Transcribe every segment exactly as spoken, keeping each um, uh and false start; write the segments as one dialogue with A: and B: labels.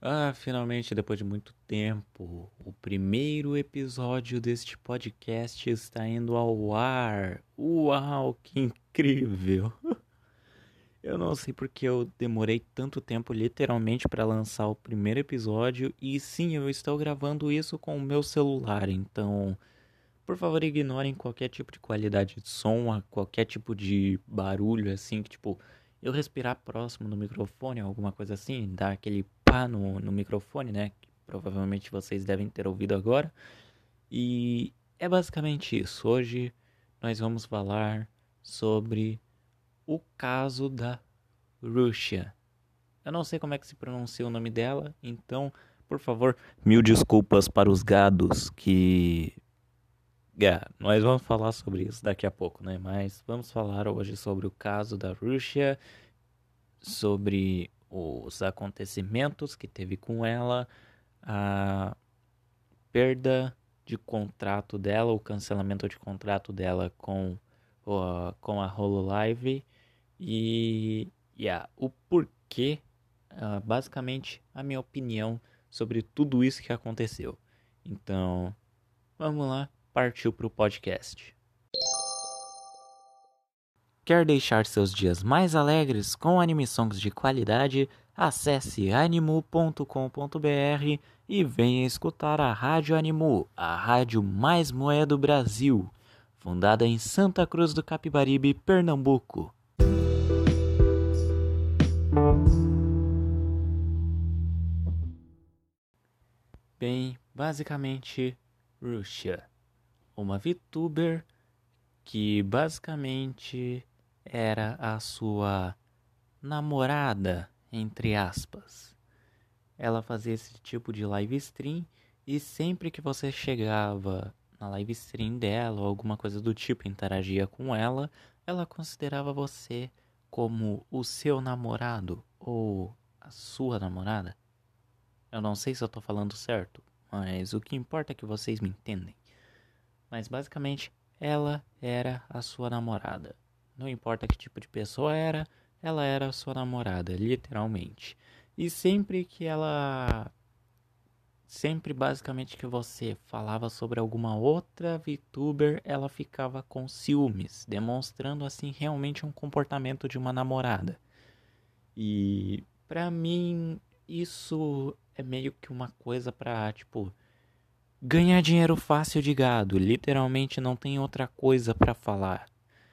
A: Ah, finalmente, depois de muito tempo, o primeiro episódio deste podcast está indo ao ar. Uau, que incrível! Eu não sei porque eu demorei tanto tempo literalmente para lançar o primeiro episódio e sim, eu estou gravando isso com o meu celular, então, por favor, ignorem qualquer tipo de qualidade de som, qualquer tipo de barulho assim, que tipo, eu respirar próximo no microfone, alguma coisa assim, dar aquele pá no, no microfone, né? Que provavelmente vocês devem ter ouvido agora. E é basicamente isso. Hoje nós vamos falar sobre o caso da Rússia. Eu não sei como é que se pronuncia o nome dela, então, por favor, mil desculpas para os gados que é, nós vamos falar sobre isso daqui a pouco, né? Mas vamos falar hoje sobre o caso da Rússia, sobre os acontecimentos que teve com ela, a perda de contrato dela, o cancelamento de contrato dela com, o, com a Hololive e yeah, o porquê, uh, basicamente a minha opinião sobre tudo isso que aconteceu. Então, vamos lá, partiu para o podcast. Quer deixar seus dias mais alegres com anime songs de qualidade? Acesse animo ponto com ponto br e venha escutar a Rádio Animu, a rádio mais moé do Brasil, fundada em Santa Cruz do Capibaribe, Pernambuco. Bem, basicamente, Rússia, uma VTuber que basicamente era a sua namorada, entre aspas. Ela fazia esse tipo de live stream e sempre que você chegava na live stream dela ou alguma coisa do tipo, interagia com ela, ela considerava você como o seu namorado ou a sua namorada. Eu não sei se eu tô falando certo, mas o que importa é que vocês me entendem. Mas basicamente, ela era a sua namorada. Não importa que tipo de pessoa era, ela era a sua namorada, literalmente. E sempre que ela... Sempre basicamente que você falava sobre alguma outra VTuber, ela ficava com ciúmes, demonstrando assim realmente um comportamento de uma namorada. E pra mim, isso é meio que uma coisa pra, tipo, ganhar dinheiro fácil de gado. Literalmente não tem outra coisa pra falar.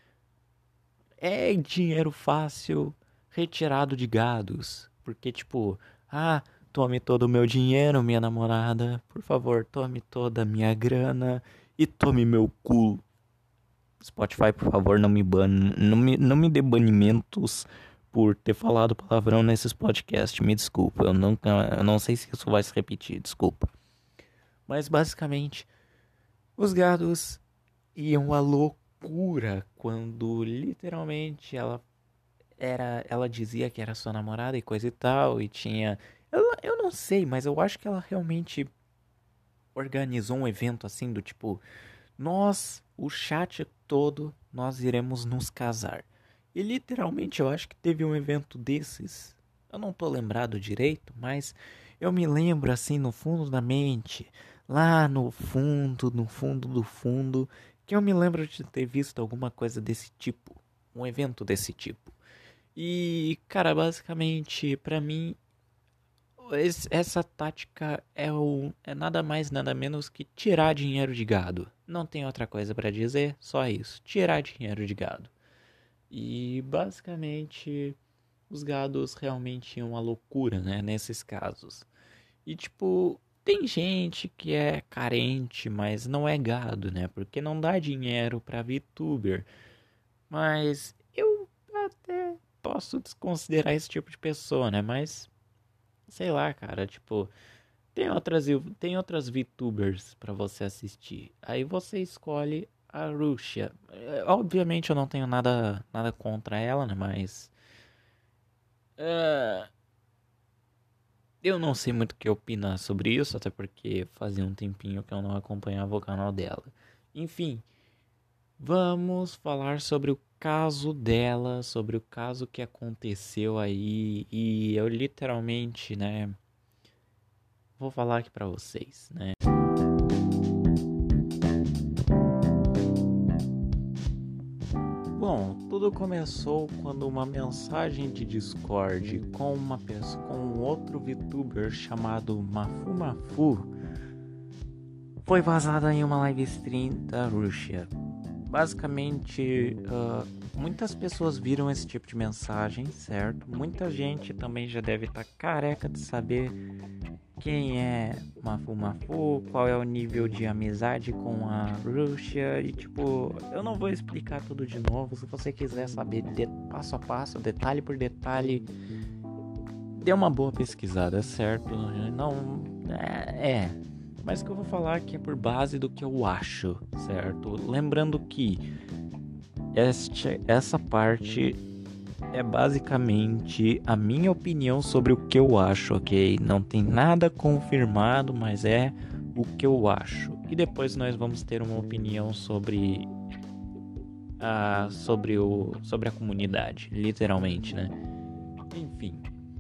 A: É dinheiro fácil retirado de gados. Porque, tipo, ah, tome todo o meu dinheiro, minha namorada. Por favor, tome toda a minha grana e tome meu cu. Spotify, por favor, não me ban... não me, não me dê banimentos por ter falado palavrão nesses podcasts. Me desculpa, eu não, eu não sei se isso vai se repetir, desculpa. Mas basicamente, os gados iam à loucura quando literalmente ela era, ela dizia que era sua namorada e coisa e tal, e tinha, ela, eu não sei, mas eu acho que ela realmente organizou um evento assim do tipo, nós, o chat todo, nós iremos nos casar. E literalmente eu acho que teve um evento desses. Eu não tô lembrado direito, mas eu me lembro assim no fundo da mente, lá no fundo, no fundo do fundo, que eu me lembro de ter visto alguma coisa desse tipo, um evento desse tipo. E, cara, basicamente, pra mim, esse- essa tática é, o, é nada mais, nada menos que tirar dinheiro de gado. Não tem outra coisa pra dizer, só isso. Tirar dinheiro de gado. E, basicamente, os gados realmente iam à loucura, né, nesses casos. E, tipo, tem gente que é carente, mas não é gado, né, porque não dá dinheiro pra VTuber. Mas eu até posso desconsiderar esse tipo de pessoa, né, mas... Sei lá, cara, tipo, tem outras, tem outras VTubers pra você assistir. Aí você escolhe a Ruxia. É, obviamente eu não tenho nada, nada contra ela, né? Mas. é, eu não sei muito o que opinar sobre isso, até porque fazia um tempinho que eu não acompanhava o canal dela. Enfim, vamos falar sobre o caso dela, sobre o caso que aconteceu aí. E eu literalmente, né? vou falar aqui pra vocês, né? Bom, tudo começou quando uma mensagem de Discord com uma pessoa, com um outro VTuber chamado Mafu Mafu foi vazada em uma live stream da Rússia. Basicamente, uh, muitas pessoas viram esse tipo de mensagem, certo? Muita gente também já deve estar careca de saber quem é Mafu Mafu, qual é o nível de amizade com a Rússia. E tipo, eu não vou explicar tudo de novo. Se você quiser saber de passo a passo, detalhe por detalhe, dê uma boa pesquisada, certo? Não, é... é. Mas o que eu vou falar aqui é por base do que eu acho, certo? Lembrando que este, essa parte é basicamente a minha opinião sobre o que eu acho, ok? Não tem nada confirmado, mas é o que eu acho. E depois nós vamos ter uma opinião sobre a, sobre o, sobre a comunidade, literalmente, né? Enfim.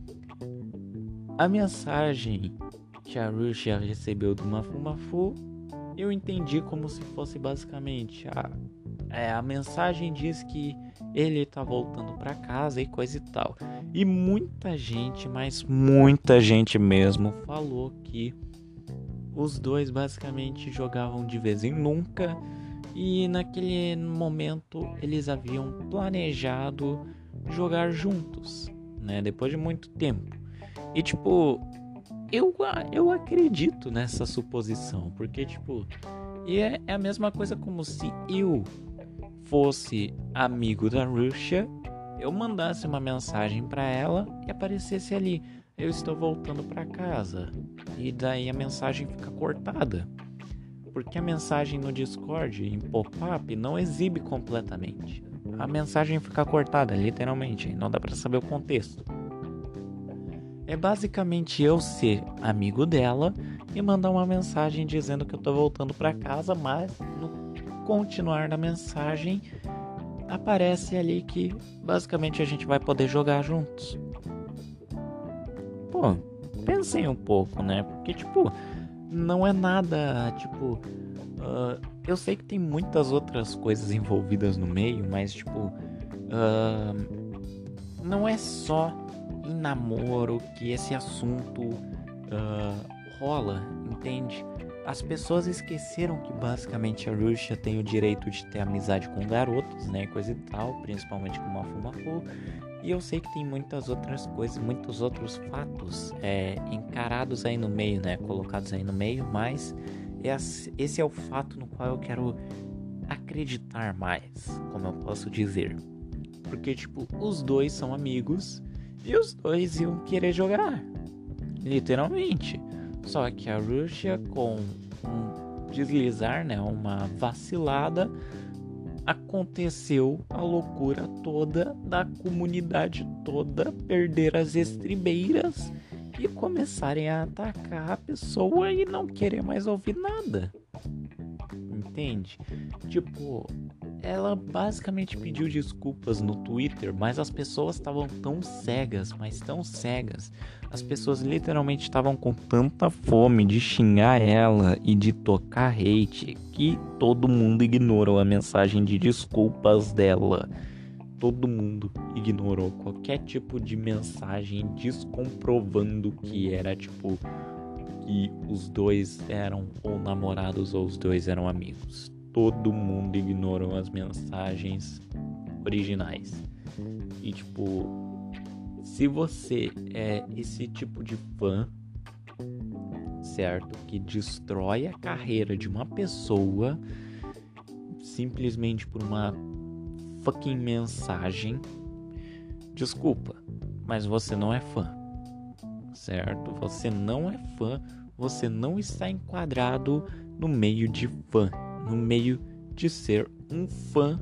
A: A mensagem que a Rússia recebeu do Mafu Mafu, eu entendi como se fosse basicamente a, é, a mensagem diz que ele tá voltando pra casa e coisa e tal. E muita gente, mas muita gente mesmo, falou que os dois basicamente jogavam de vez em nunca e naquele momento eles haviam planejado jogar juntos, né? Depois de muito tempo. E tipo, Eu, eu acredito nessa suposição, porque, tipo, e é, é a mesma coisa como se eu fosse amigo da Rússia, eu mandasse uma mensagem pra ela e aparecesse ali, eu estou voltando pra casa, e daí a mensagem fica cortada, porque a mensagem no Discord, em pop-up, não exibe completamente, a mensagem fica cortada, literalmente, não dá pra saber o contexto. É basicamente eu ser amigo dela e mandar uma mensagem dizendo que eu tô voltando pra casa, mas no continuar da mensagem aparece ali que basicamente a gente vai poder jogar juntos. Pô, pensem um pouco, né? Porque, tipo, não é nada, tipo... Uh, eu sei que tem muitas outras coisas envolvidas no meio, mas, tipo... Uh, não é só em namoro que esse assunto uh, rola, entende? As pessoas esqueceram que basicamente a Rússia tem o direito de ter amizade com garotos, né, coisa e tal, principalmente com Mafu Mafu. E eu sei que tem muitas outras coisas, muitos outros fatos é, encarados aí no meio, né, colocados aí no meio, mas esse é o fato no qual eu quero acreditar mais, como eu posso dizer. Porque, tipo, os dois são amigos e os dois iam querer jogar, literalmente. Só que a Rússia, com um deslizar, né, uma vacilada, aconteceu a loucura toda da comunidade toda perder as estribeiras e começarem a atacar a pessoa e não querer mais ouvir nada. Entende? Tipo, ela basicamente pediu desculpas no Twitter, mas as pessoas estavam tão cegas, mas tão cegas. As pessoas literalmente estavam com tanta fome de xingar ela e de tocar hate que todo mundo ignorou a mensagem de desculpas dela. Todo mundo ignorou qualquer tipo de mensagem descomprovando que era tipo que os dois eram ou namorados ou os dois eram amigos. Todo mundo ignorou as mensagens originais. E tipo, se você é esse tipo de fã, certo, que destrói a carreira de uma pessoa simplesmente por uma fucking mensagem, desculpa, mas você não é fã, certo? Você não é fã, você não está enquadrado no meio de fã, no meio de ser um fã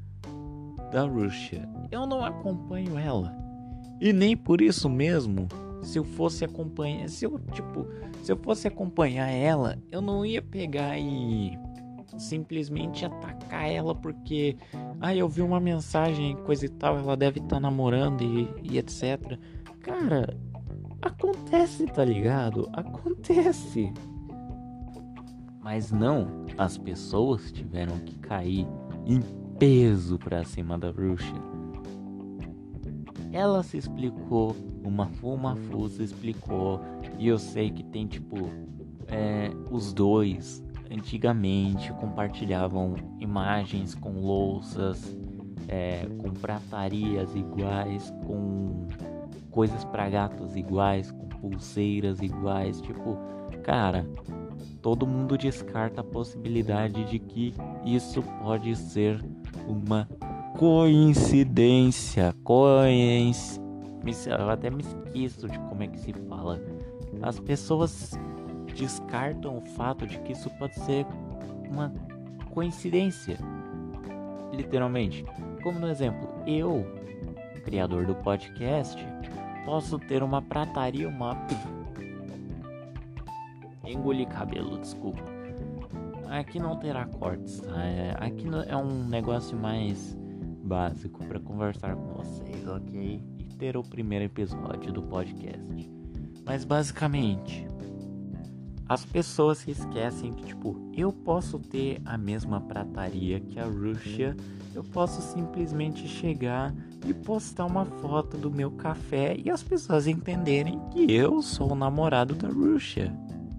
A: da Rússia. Eu não acompanho ela. E nem por isso mesmo, se eu fosse acompanhar, se eu, tipo, se eu fosse acompanhar ela, eu não ia pegar e simplesmente atacar ela porque, ah, eu vi uma mensagem, coisa e tal, ela deve estar namorando e, e etcétera. Cara, acontece, tá ligado? Acontece. Mas não, as pessoas tiveram que cair em peso pra cima da Rússia. Ela se explicou, uma Fumafu se explicou, e eu sei que tem tipo, é, os dois antigamente compartilhavam imagens com louças, é, com pratarias iguais, com coisas pra gatos iguais, com pulseiras iguais, tipo, cara, todo mundo descarta a possibilidade de que isso pode ser uma coincidência, coincidência, eu até me esqueço de como é que se fala. As pessoas descartam o fato de que isso pode ser uma coincidência, literalmente. Como no exemplo, eu, criador do podcast, posso ter uma prataria, uma... Engoli cabelo, desculpa. Aqui não terá cortes, tá? É, aqui é um negócio mais básico para conversar com vocês, ok? E ter o primeiro episódio do podcast. Mas basicamente, as pessoas se esquecem que, tipo, eu posso ter a mesma prataria que a Rússia, eu posso simplesmente chegar e postar uma foto do meu café e as pessoas entenderem que eu sou o namorado da Rússia.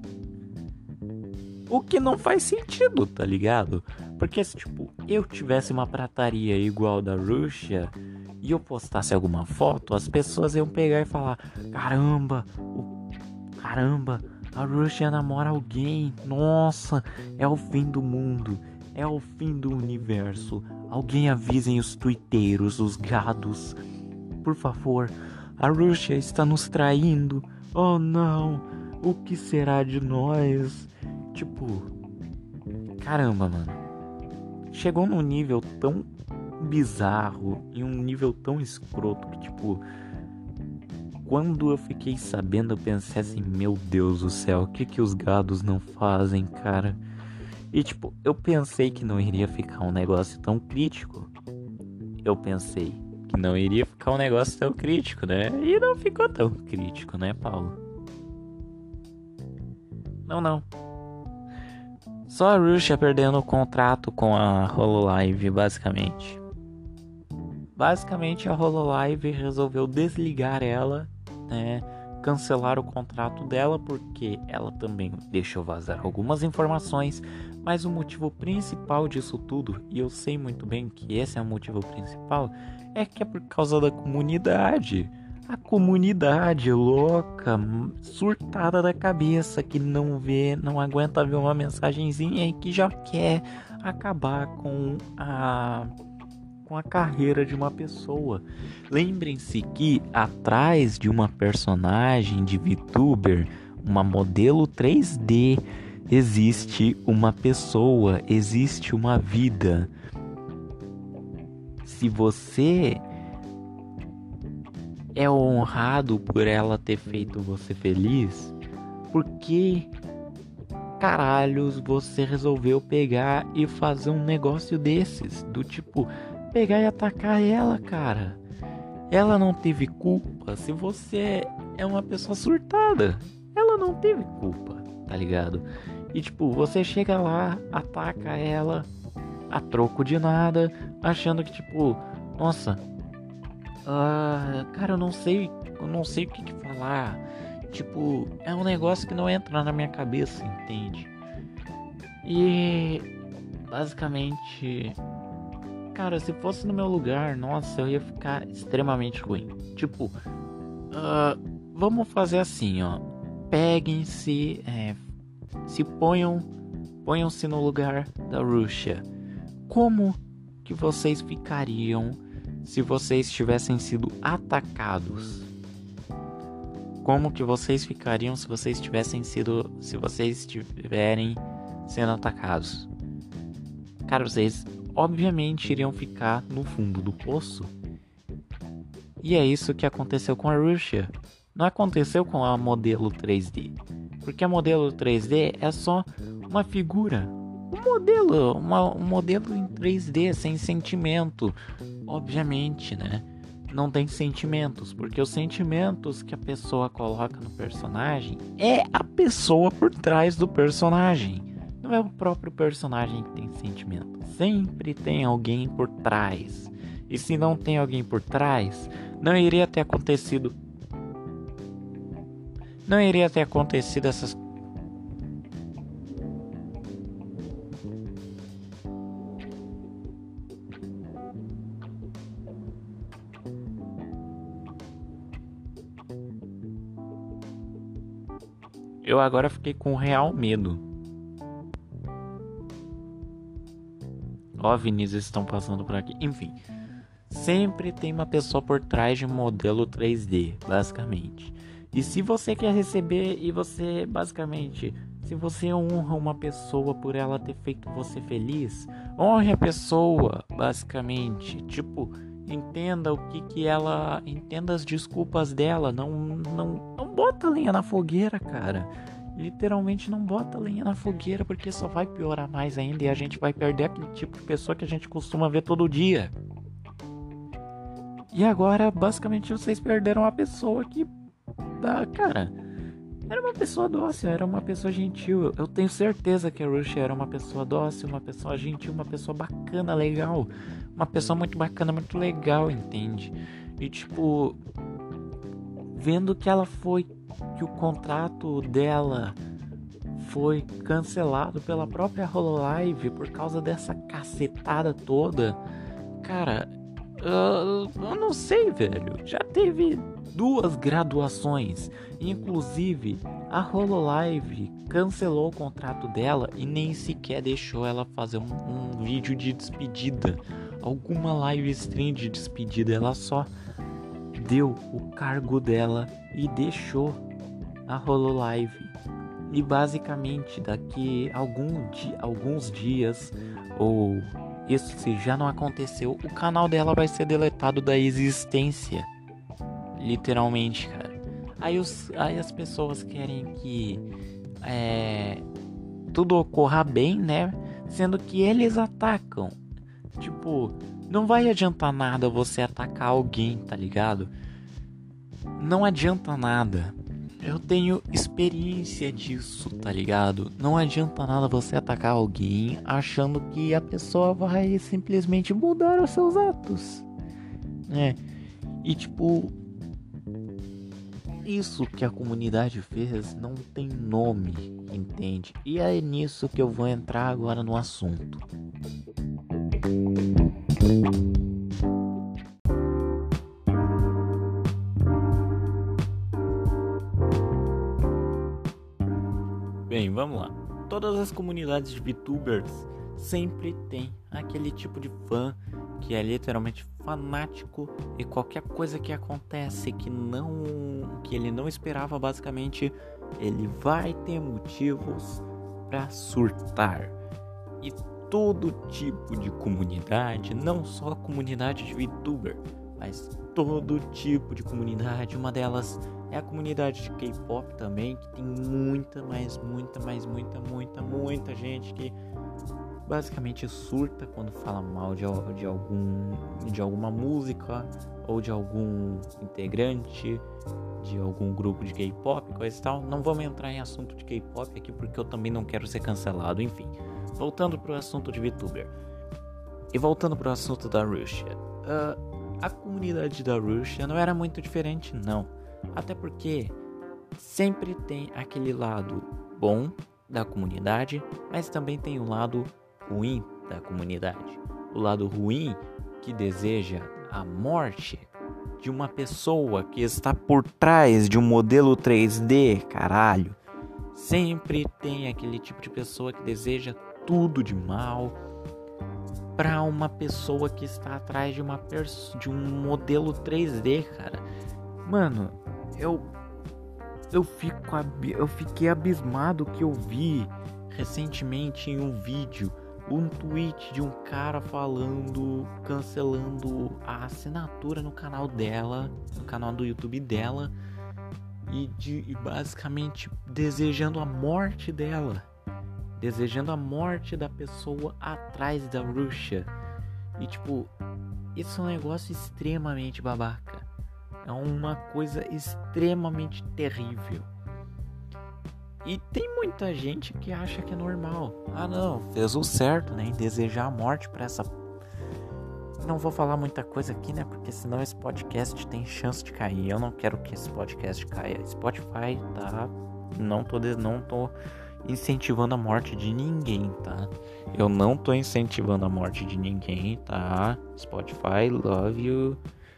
A: O que não faz sentido, tá ligado? Porque se, tipo, eu tivesse uma prataria igual da Rússia e eu postasse alguma foto, as pessoas iam pegar e falar: Caramba, o... caramba, a Rússia namora alguém. Nossa, é o fim do mundo. É o fim do universo. Alguém avisem os tuiteiros, os gados. Por favor, a Rússia está nos traindo. Oh não, o que será de nós? Tipo, caramba, mano. Chegou num nível tão bizarro e um nível tão escroto que, tipo, quando eu fiquei sabendo, eu pensei assim: meu Deus do céu, o que que os gados não fazem, cara? E, tipo, eu pensei que não iria ficar um negócio tão crítico. Eu pensei que não iria ficar um negócio tão crítico, né? E não ficou tão crítico, né, Paulo? Não, não. Só a Rússia perdendo o contrato com a Hololive, basicamente. Basicamente, a Hololive resolveu desligar ela, né? Cancelar o contrato dela, porque ela também deixou vazar algumas informações. Mas o motivo principal disso tudo, e eu sei muito bem que esse é o motivo principal, é que é por causa da comunidade. A comunidade louca, surtada da cabeça, que não vê, não aguenta ver uma mensagenzinha e que já quer acabar com a, com a carreira de uma pessoa. Lembrem-se que atrás de uma personagem de VTuber, uma modelo três D, existe uma pessoa, existe uma vida. Se você é honrado por ela ter feito você feliz, por que caralhos você resolveu pegar e fazer um negócio desses? Do tipo, pegar e atacar ela, cara. Ela não teve culpa. Se você é uma pessoa surtada, ela não teve culpa, tá ligado? E tipo, você chega lá, ataca ela a troco de nada, achando que tipo, nossa, Uh, cara, eu não sei, eu não sei o que, que falar. Tipo, é um negócio que não entra na minha cabeça, entende? E basicamente, cara, se fosse no meu lugar, nossa, eu ia ficar extremamente ruim. Tipo, uh, vamos fazer assim, ó. Peguem-se, é, se ponham, ponham-se no lugar da Rússia. Como que vocês ficariam se vocês tivessem sido atacados? Como que vocês ficariam se vocês tivessem sido, se vocês estiverem sendo atacados? Cara, vocês obviamente iriam ficar no fundo do poço. E é isso que aconteceu com a Rússia. Não aconteceu com a modelo três D, porque a modelo três D é só uma figura, um modelo, uma, um modelo em três D sem sentimento. Obviamente, né? não tem sentimentos, porque os sentimentos que a pessoa coloca no personagem é a pessoa por trás do personagem. Não é o próprio personagem que tem sentimento. Sempre tem alguém por trás. E se não tem alguém por trás, não iria ter acontecido. Não iria ter acontecido essas. Eu agora fiquei com real medo. Ó, Vinícius estão passando por aqui. Enfim, sempre tem uma pessoa por trás de um modelo três D, basicamente. E se você quer receber e você, basicamente, se você honra uma pessoa por ela ter feito você feliz, honre a pessoa, basicamente. Tipo, entenda o que que ela, entenda as desculpas dela. Não, não, não bota lenha na fogueira, cara. Literalmente não bota lenha na fogueira, porque só vai piorar mais ainda e a gente vai perder aquele tipo de pessoa que a gente costuma ver todo dia. E agora, basicamente, vocês perderam a pessoa que, ah, cara, era uma pessoa dócil, era uma pessoa gentil. Eu tenho certeza que a Rush era uma pessoa dócil, uma pessoa gentil, uma pessoa bacana, legal. Uma pessoa muito bacana, muito legal, entende? E tipo, vendo que ela foi, que o contrato dela foi cancelado pela própria Hololive por causa dessa cacetada toda, cara, uh, eu não sei, velho. Já teve duas graduações, inclusive a Hololive cancelou o contrato dela e nem sequer deixou ela fazer um, um vídeo de despedida, alguma live stream de despedida. Ela só deu o cargo dela e deixou a Hololive. E basicamente daqui algum di- alguns dias, ou isso se já não aconteceu, o canal dela vai ser deletado da existência. Literalmente, cara. Aí, os, aí as pessoas querem que é, tudo ocorra bem, né? Sendo que eles atacam. Tipo, não vai adiantar nada você atacar alguém, tá ligado? Não adianta nada. Eu tenho experiência disso, tá ligado? Não adianta nada você atacar alguém achando que a pessoa vai simplesmente mudar os seus atos, né? E tipo, isso que a comunidade fez não tem nome, entende? E é nisso que eu vou entrar agora no assunto. Bem, vamos lá. Todas as comunidades de VTubers sempre tem aquele tipo de fã que é literalmente fanático e qualquer coisa que acontece que não que ele não esperava, basicamente ele vai ter motivos para surtar. E todo tipo de comunidade, não só a comunidade de VTuber, mas todo tipo de comunidade, uma delas é a comunidade de K-pop também, que tem muita, mas muita, mas muita, muita, muita gente que basicamente surta quando fala mal de, de, algum, de alguma música ou de algum integrante de algum grupo de K-pop, coisa e tal. Não vamos entrar em assunto de K-pop aqui porque eu também não quero ser cancelado. Enfim, voltando pro assunto de VTuber e voltando pro assunto da Rússia, uh, a comunidade da Rússia não era muito diferente, não. Até porque sempre tem aquele lado bom da comunidade, mas também tem o lado ruim da comunidade. O lado ruim que deseja a morte de uma pessoa que está por trás de um modelo três D, caralho. Sempre tem aquele tipo de pessoa que deseja tudo de mal para uma pessoa que está atrás de uma perso- de um modelo três D, cara. Mano, eu eu fico ab- eu fiquei abismado que eu vi recentemente em um vídeo um tweet de um cara falando, cancelando a assinatura no canal dela, no canal do YouTube dela, e, de, e basicamente desejando a morte dela, desejando a morte da pessoa atrás da Rússia. E tipo, isso é um negócio extremamente babaca. É uma coisa extremamente terrível. E tem muita gente que acha que é normal. Ah não, fez o certo, né? Em desejar a morte pra essa... Não vou falar muita coisa aqui, né? Porque senão esse podcast tem chance de cair. Eu não quero que esse podcast caia. Spotify, tá? Não tô, de... não tô incentivando a morte de ninguém, tá? Eu não tô incentivando a morte de ninguém, tá? Spotify, love you.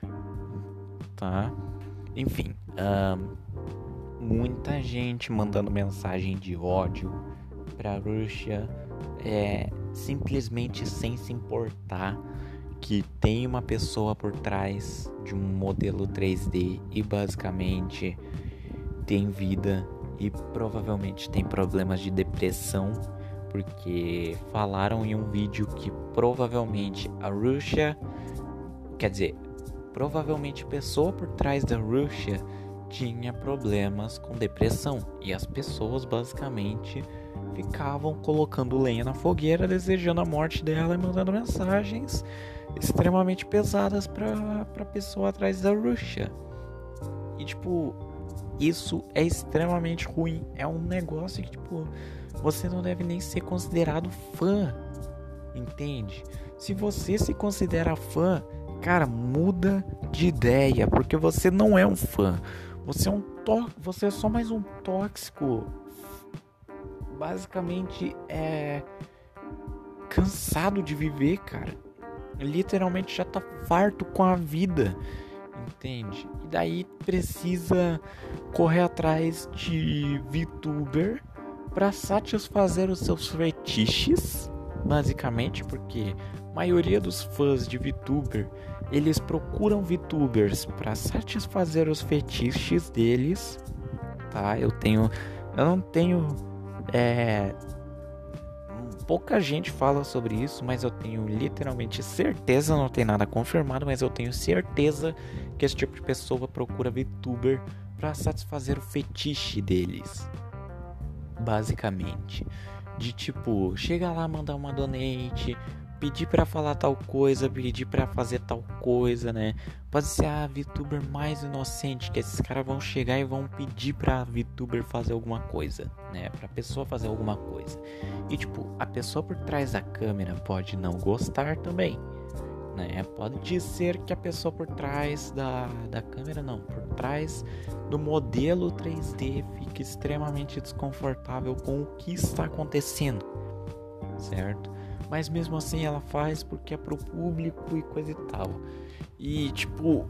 A: Tá? Enfim, um, muita gente mandando mensagem de ódio pra Rússia, é, simplesmente sem se importar que tem uma pessoa por trás de um modelo três D e basicamente tem vida e provavelmente tem problemas de depressão, porque falaram em um vídeo que provavelmente a Rússia, quer dizer, provavelmente a pessoa por trás da Rússia tinha problemas com depressão e as pessoas basicamente ficavam colocando lenha na fogueira, desejando a morte dela e mandando mensagens extremamente pesadas para a pessoa atrás da Rússia. E tipo, isso é extremamente ruim. É um negócio que tipo, você não deve nem ser considerado fã, entende? Se você se considera fã, cara, muda de ideia, porque você não é um fã. Você é um tó... você é só mais um tóxico. Basicamente é cansado de viver, cara. Literalmente já tá farto com a vida, entende? E daí precisa correr atrás de VTuber para satisfazer os seus fetiches, basicamente, porque a maioria dos fãs de VTuber, eles procuram VTubers para satisfazer os fetiches deles, tá? Eu tenho, eu não tenho, é, pouca gente fala sobre isso, mas eu tenho literalmente certeza, não tem nada confirmado, mas eu tenho certeza que esse tipo de pessoa procura VTuber para satisfazer o fetiche deles, basicamente. De tipo, chega lá, mandar uma donate, pedir pra falar tal coisa, pedir pra fazer tal coisa, né? Pode ser a VTuber mais inocente, que esses caras vão chegar e vão pedir pra VTuber fazer alguma coisa, né? Pra pessoa fazer alguma coisa. E tipo, a pessoa por trás da câmera pode não gostar também, né? Pode ser que a pessoa por trás da, da câmera, não, por trás do modelo três D fique extremamente desconfortável com o que está acontecendo, certo? Mas mesmo assim ela faz porque é pro público e coisa e tal. E tipo,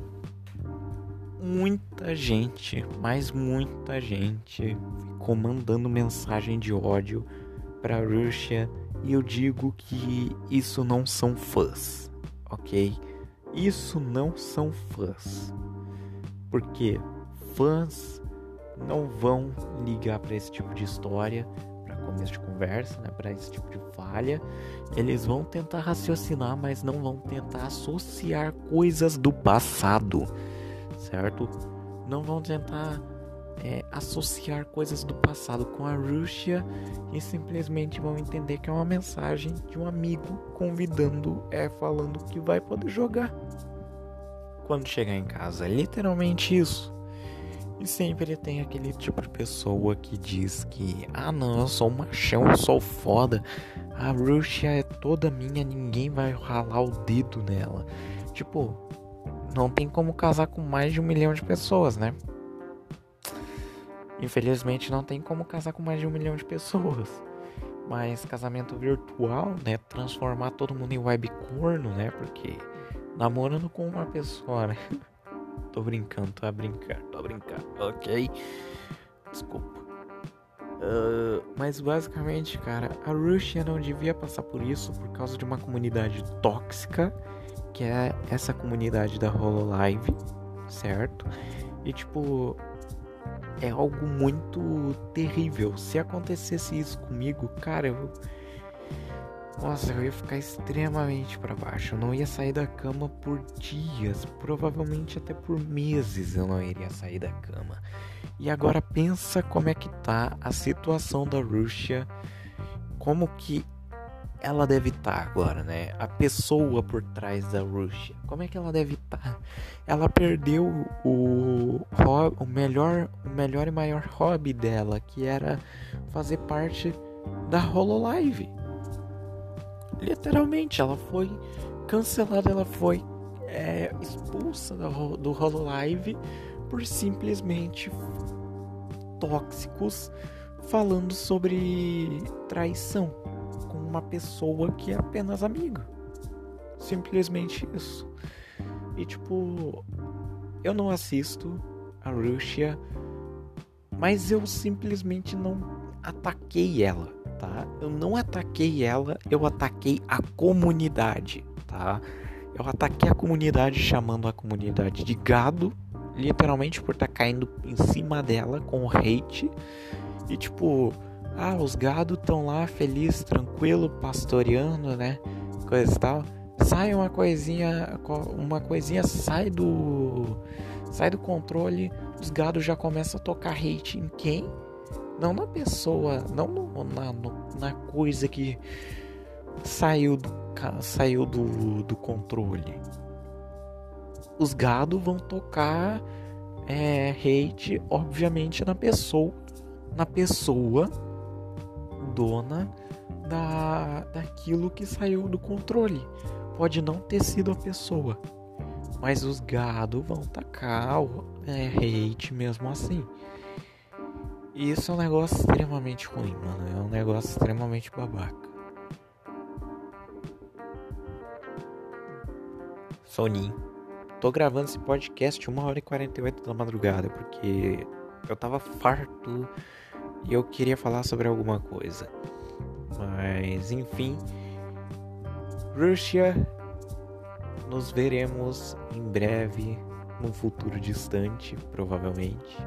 A: muita gente, mas muita gente ficou mandando mensagem de ódio pra Rússia. E eu digo que isso não são fãs, ok? Isso não são fãs. Porque fãs não vão ligar pra esse tipo de história, pra começo de conversa, né? Pra esse tipo de falha. Eles vão tentar raciocinar, mas não vão tentar associar coisas do passado, certo? Não vão tentar é, associar coisas do passado com a Rússia e simplesmente vão entender que é uma mensagem de um amigo convidando, é, falando que vai poder jogar quando chegar em casa. É literalmente isso. E sempre tem aquele tipo de pessoa que diz que ah não, eu sou um machão, eu sou foda, a Rússia é toda minha, ninguém vai ralar o dedo nela. Tipo, não tem como casar com mais de um milhão de pessoas, né? Infelizmente não tem como casar com mais de um milhão de pessoas. Mas casamento virtual, né? Transformar todo mundo em webcorno, né? Porque namorando com uma pessoa, né? Tô brincando, tô a brincar, tô a brincar, ok? Desculpa. Uh, mas basicamente, cara, a Rússia não devia passar por isso por causa de uma comunidade tóxica, que é essa comunidade da Hololive, certo? E tipo, é algo muito terrível. Se acontecesse isso comigo, cara, eu... Nossa, eu ia ficar extremamente pra baixo. Eu não ia sair da cama por dias. Provavelmente até por meses eu não iria sair da cama. E agora pensa como é que tá a situação da Rússia. Como que ela deve estar agora, né? A pessoa por trás da Rússia. Como é que ela deve estar? Ela perdeu o, hobby, o, melhor, o melhor e maior hobby dela, que era fazer parte da Hololive. Literalmente, ela foi cancelada, ela foi é, expulsa do, do Hololive por simplesmente tóxicos falando sobre traição com uma pessoa que é apenas amiga. Simplesmente isso. E tipo, eu não assisto a Rússia, mas eu simplesmente não ataquei ela, tá? Eu não ataquei ela, eu ataquei a comunidade, tá? Eu ataquei a comunidade chamando a comunidade de gado, literalmente por estar tá caindo em cima dela com hate. E tipo, ah, os gados estão lá feliz, tranquilo, pastoreando, né? Coisa e tal. Sai uma coisinha, uma coisinha sai do sai do controle, os gados já começam a tocar hate em quem? Não na pessoa, não no, na, no, na coisa que saiu do, saiu do, do controle. Os gados vão tocar é, hate, obviamente, na pessoa, na pessoa dona da, daquilo que saiu do controle. Pode não ter sido a pessoa, mas os gados vão tacar o é, hate mesmo assim. E isso é um negócio extremamente ruim, mano. É um negócio extremamente babaca. Soninho. Tô gravando esse podcast uma hora e quarenta e oito da madrugada, porque eu tava farto e eu queria falar sobre alguma coisa. Mas, enfim. Rússia, nos veremos em breve, num futuro distante, provavelmente.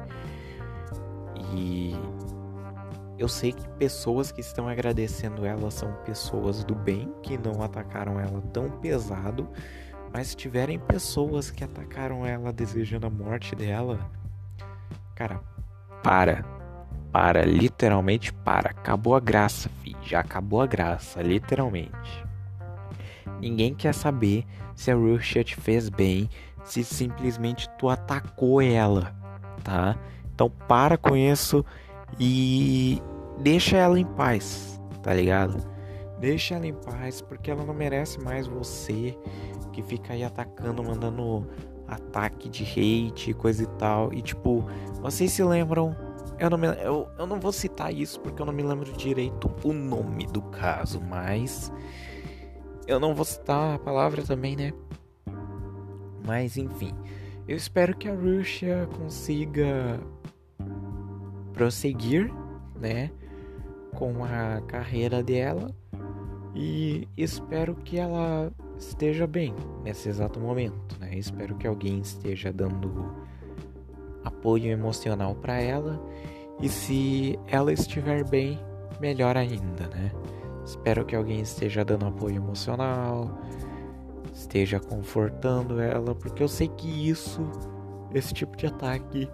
A: E eu sei que pessoas que estão agradecendo ela são pessoas do bem, que não atacaram ela tão pesado. Mas se tiverem pessoas que atacaram ela desejando a morte dela, cara, para. Para, literalmente para. Acabou a graça, filho. Já acabou a graça, literalmente. Ninguém quer saber se a Rússia te fez bem, se simplesmente tu atacou ela, tá? Então para com isso e deixa ela em paz, tá ligado? Deixa ela em paz, porque ela não merece mais você que fica aí atacando, mandando ataque de hate, coisa e tal. E tipo, vocês se lembram? Eu não, me, eu, eu não vou citar isso porque eu não me lembro direito o nome do caso, mas eu não vou citar a palavra também, né? Mas enfim, eu espero que a Rússia consiga prosseguir, né, com a carreira dela, e espero que ela esteja bem nesse exato momento, né? Espero que alguém esteja dando apoio emocional para ela, e se ela estiver bem, melhor ainda, né? Espero que alguém esteja dando apoio emocional, esteja confortando ela, porque eu sei que isso, esse tipo de ataque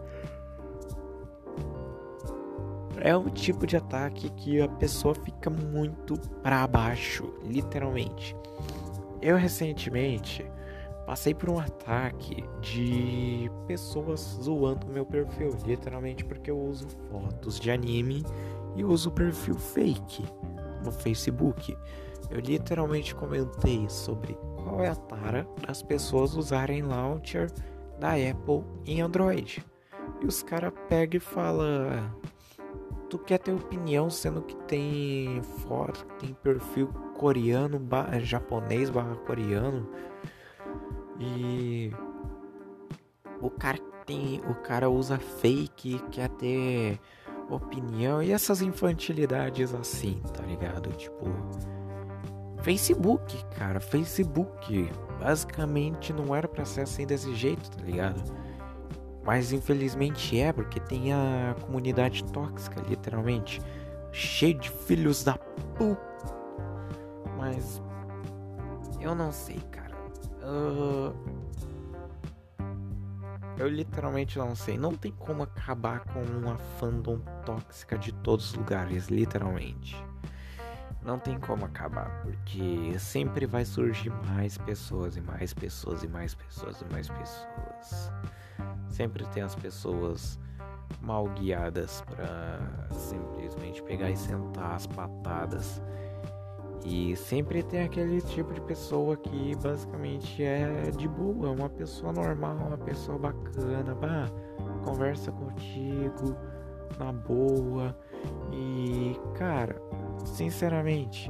A: é um tipo de ataque que a pessoa fica muito pra baixo, literalmente. Eu recentemente passei por um ataque de pessoas zoando meu perfil, literalmente porque eu uso fotos de anime e uso perfil fake no Facebook. Eu literalmente comentei sobre qual é a tara das pessoas usarem launcher da Apple em Android. E os caras pegam e falam: tu quer ter opinião sendo que tem foto, tem perfil coreano, barra, japonês barra coreano, e o cara tem, o cara usa fake, quer ter opinião e essas infantilidades assim, tá ligado? Tipo, Facebook, cara, Facebook basicamente não era pra ser assim desse jeito, tá ligado? Mas infelizmente é, porque tem a comunidade tóxica, literalmente, cheio de filhos da puta. Mas eu não sei, cara. Uh... Eu literalmente não sei. Não tem como acabar com uma fandom tóxica de todos os lugares, literalmente.
B: não tem como acabar, porque sempre vai surgir mais pessoas e mais pessoas e mais pessoas e mais pessoas. Sempre tem as pessoas mal guiadas pra simplesmente pegar e sentar as patadas. E sempre tem aquele tipo de pessoa que basicamente é de boa, uma pessoa normal, uma pessoa bacana, bah, conversa contigo na boa. E cara, sinceramente,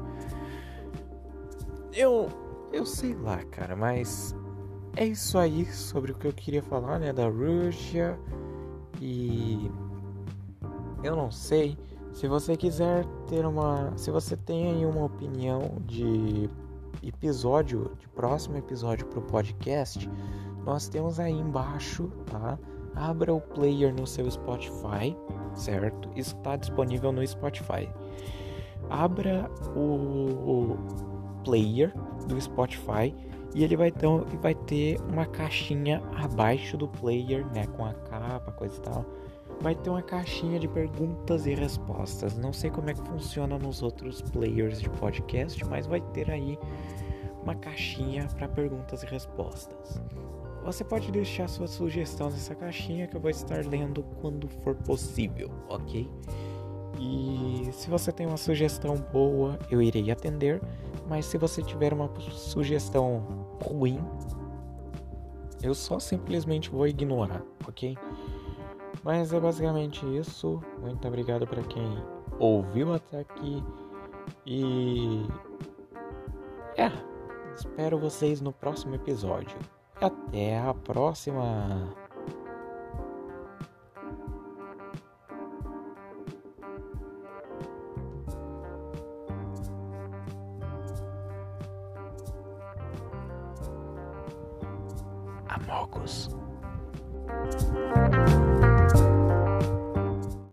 B: eu eu sei lá, cara, mas é isso aí sobre o que eu queria falar, né, da Rússia. E eu não sei se você quiser ter uma, se você tem aí uma opinião de episódio, de próximo episódio pro podcast, nós temos aí embaixo, tá? Abra o player no seu Spotify, certo? Isso está disponível no Spotify. Abra o player do Spotify e ele vai ter, vai ter uma caixinha abaixo do player, né? Com a capa, coisa e tal. Vai ter uma caixinha de perguntas e respostas. Não sei como é que funciona nos outros players de podcast, mas vai ter aí uma caixinha para perguntas e respostas. Você pode deixar sua sugestão nessa caixinha que eu vou estar lendo quando for possível, ok? E se você tem uma sugestão boa, eu irei atender. Mas se você tiver uma sugestão ruim, eu só simplesmente vou ignorar, ok? Mas é basicamente isso. Muito obrigado para quem ouviu até aqui. E é, espero vocês no próximo episódio. Até a próxima! Amogos.